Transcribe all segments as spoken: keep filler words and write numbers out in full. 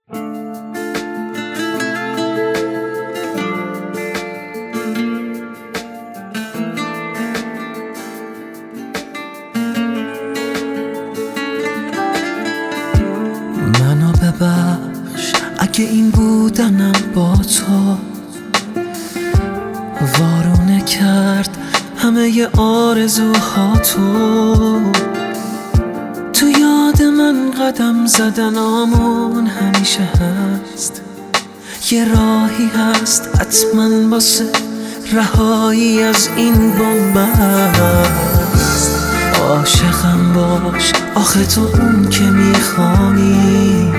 منو ببخش اگه این بودنم با تو وارونه کرد همه ی آرزوها تو تو یاد من قدم زدنامون همیشه هست، یه راهی هست حتما واسه رهایی از این بنبست. عاشقم باش آخه تو اون که میخوانی،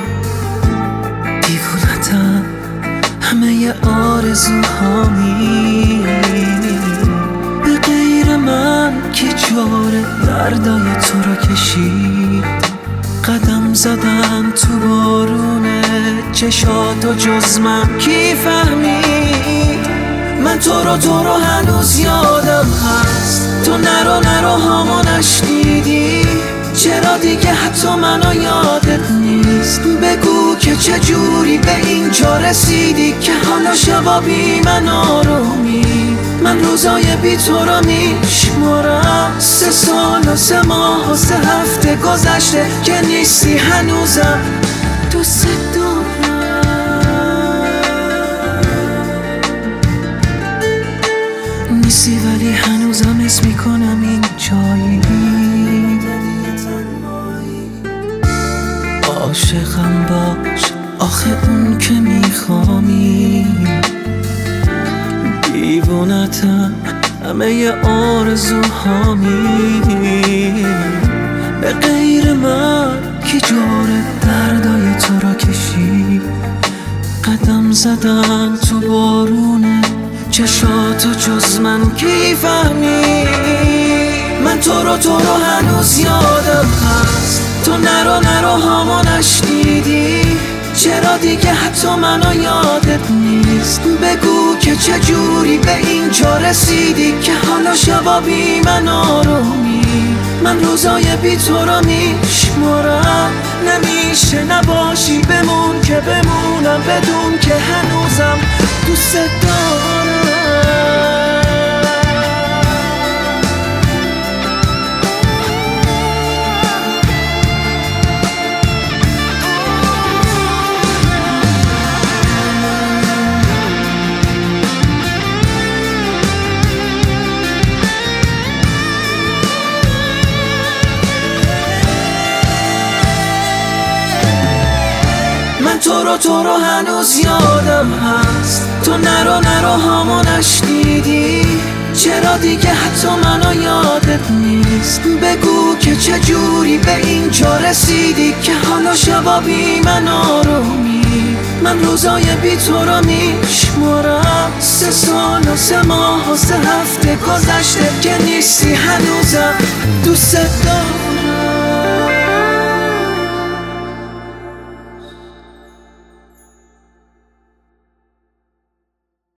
دیوونتم همه ی آرزوهامی. به غیر من کی جوره دردای تو را کشید، قدم زدن تو بارونه چشاتو جز من کی فهمید. من تو رو تو رو هنوز یادم هست، تو نرو نرو هامو نشنیدی، چرا دیگه حتی منو یادت نیست. بگو که چجوری به اینجا رسیدی که حالا شبا بی من آرومی. من روزای بی تو رو میشمارم، سه سال و سه ماه و سه هفته گذشته که نیستی هنوزم دوست دارم. نیستی ولی هنوزم حس میکنم این جایی. عاشقم باش آخه اون که میخوامی، دیوونتم همه ی آرزوهامی. به غیر من کی جوره دردای تو را کشید، قدم زدن تو بارونه چشاتو جز من کی فهمید. من تو رو تو رو هنوز یادم هست، تو نرو نرو هامو نشنیدی، چرا دیگه حتی منو یادت نیست. بگو که چجوری به اینجا رسیدی که حالا شبا بی من آرومی. من روزای بی تو رو میشمارم، نمیشه نباشی بمون که بمونم بدون که هنوزم دوست دارم. من تو رو تو رو هنوز یادم هست، تو نرو نرو هامو نشنیدی، چرا دیگه حتی منو یادت نیست. بگو که چجوری به اینجا رسیدی که حالا شبا بی من آرومی. من روزای بی تو رو میشمارم، سه سال و سه ماه و سه هفته گذشته که نیستی هنوزم دوست دارم.